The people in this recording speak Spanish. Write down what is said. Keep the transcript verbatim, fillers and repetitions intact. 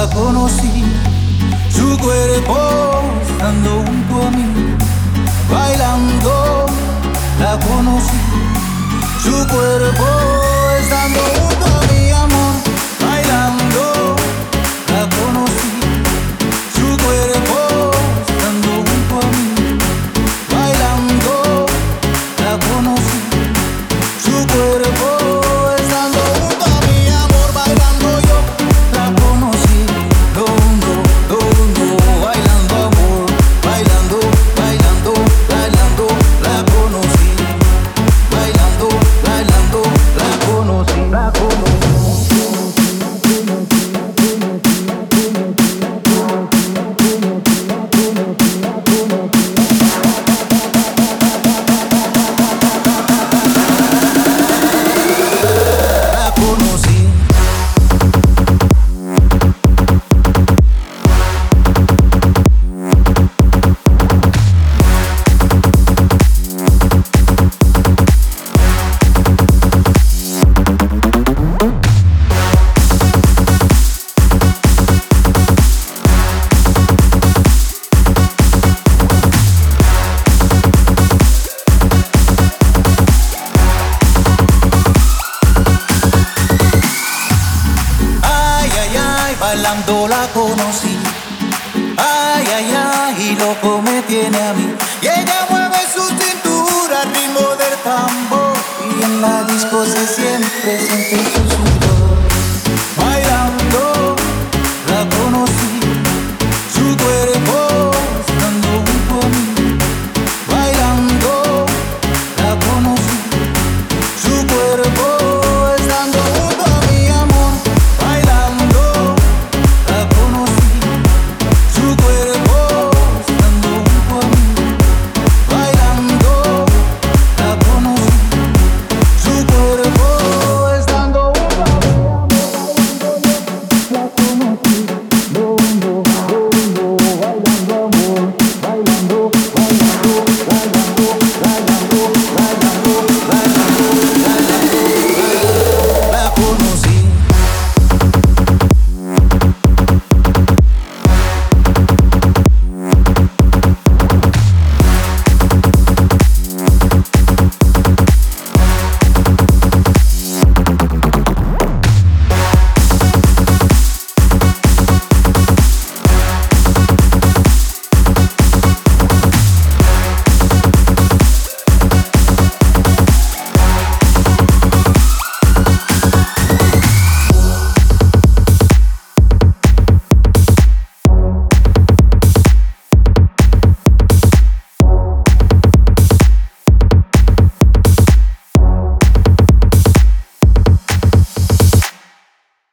la conocí, su cuerpo estando junto a mí, bailando, la conocí, su cuerpo estando junto a mi amor, bailando, la conocí, su cuerpo estando junto a mí, bailando, la conocí, su cuerpo estando junto a mi amor, bailando yo, la conocí, lo hundo, lo hundo, bailando amor, bailando, bailando, bailando, la conocí, bailando, bailando, la conocí, la conocí. La conocí. Ay, ay, ay, bailando la conocí. Ay, ay, ay, y loco me tiene a mí. Y ella mueve su cintura al ritmo del tambor. Y en la disco se siempre siente su